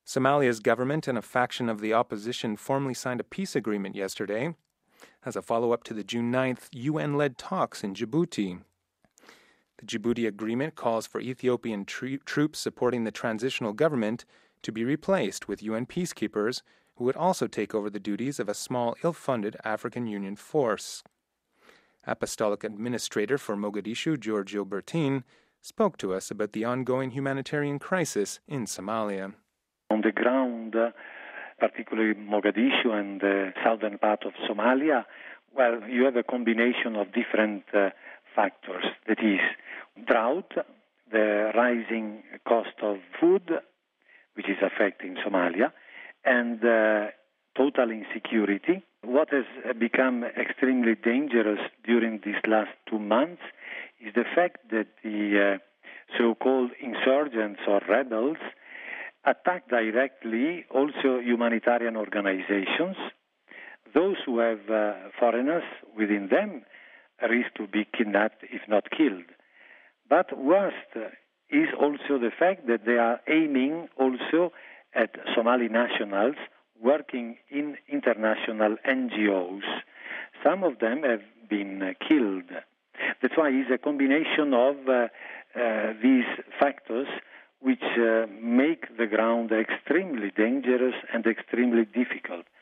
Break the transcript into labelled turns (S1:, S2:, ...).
S1: Somalia's government and a faction of the opposition formally signed a peace agreement yesterday as a follow-up to the June 9th UN-led talks in Djibouti. The Djibouti agreement calls for Ethiopian troops supporting the transitional government to be replaced with UN peacekeepers who would also take over the duties of a small, ill-funded African Union force. Apostolic Administrator for Mogadishu, Giorgio Bertin, spoke to us about the ongoing humanitarian crisis in Somalia.
S2: On the ground, particularly Mogadishu and the southern part of Somalia, well, you have a combination of different factors. That is, drought, the rising cost of food, which is affecting Somalia, and total insecurity. What has become extremely dangerous during these last 2 months is the fact that the so-called insurgents or rebels attack directly also humanitarian organizations. Those who have foreigners within them risk to be kidnapped, if not killed. But worst is also the fact that they are aiming also at Somali nationals working in international NGOs. Some of them have been killed. That's why it's a combination of these factors which make the ground extremely dangerous and extremely difficult.